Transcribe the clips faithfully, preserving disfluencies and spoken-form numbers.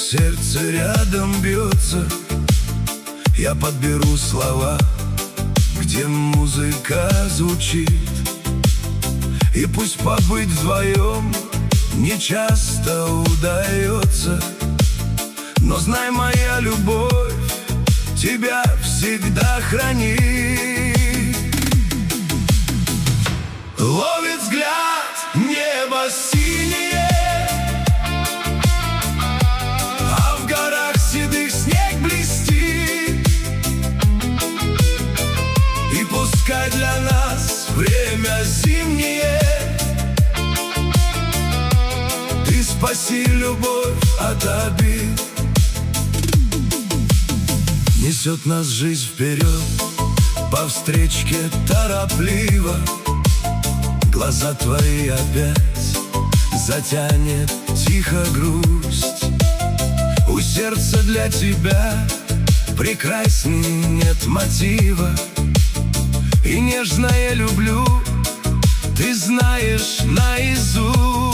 сердце рядом бьется. Я подберу слова, где музыка звучит. И пусть побыть вдвоем не часто удается, но знай, моя любовь тебя всегда хранит. Ловит взгляд небо синее, а в горах седых снег блестит. И пускай для нас время зимнее, ты спаси любовь от обид. Несет нас жизнь вперед, по встречке торопливо. Глаза твои опять затянет тихо грусть. У сердца для тебя прекрасней нет мотива. И нежное люблю ты знаешь наизусть.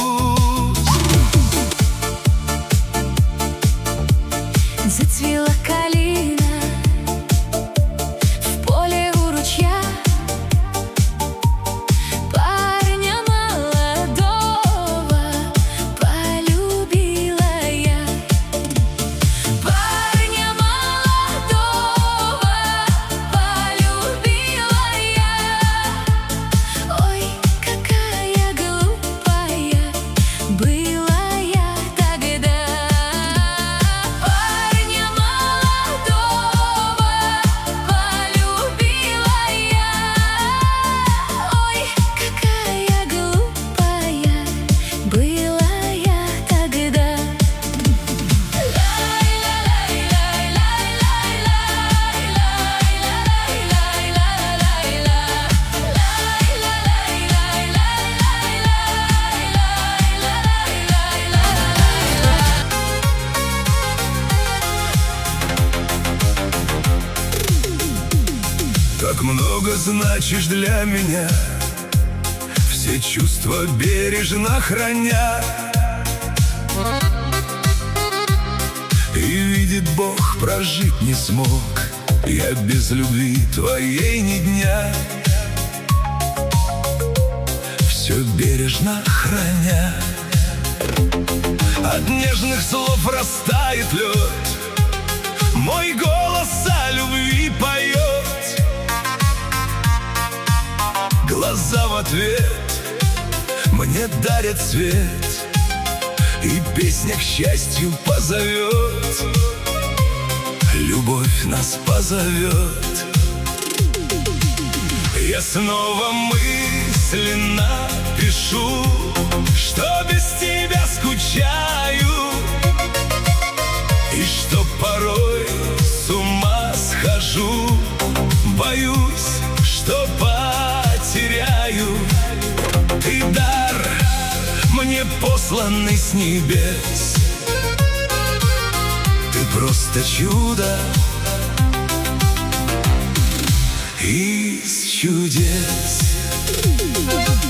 Зацвела калина в поле у ручья. Парня молодого полюбила я. Парня молодого полюбила я. Ой, какая глупая была я тогда. Как много значишь для меня, все чувства бережно храня. И видит Бог, прожить не смог я без любви твоей ни дня. Все бережно храня. От нежных слов растает лед, мой голос о любви поет. Глаза в ответ мне дарят свет, и песня к счастью позовет. Любовь нас позовет. Я снова мысленно пишу, что без тебя скучаю, и что порой с ума схожу. Боюсь, что потеряю. Ты дар мне посланный с небес. Ты просто чудо из чудес.